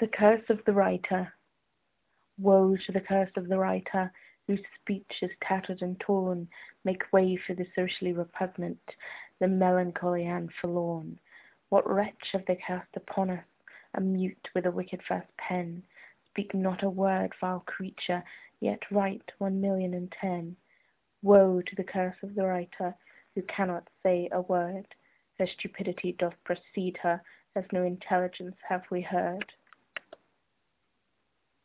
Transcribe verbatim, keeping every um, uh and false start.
The curse of the writer. Woe to the curse of the writer, whose speech is tattered and torn. Make way for the socially repugnant, the melancholy and forlorn. What wretch have they cast upon us, a mute with a wicked fast pen? Speak not a word, vile creature, yet write one million and ten. Woe to the curse of the writer, who cannot say a word. Her stupidity doth precede her, as no intelligence have we heard.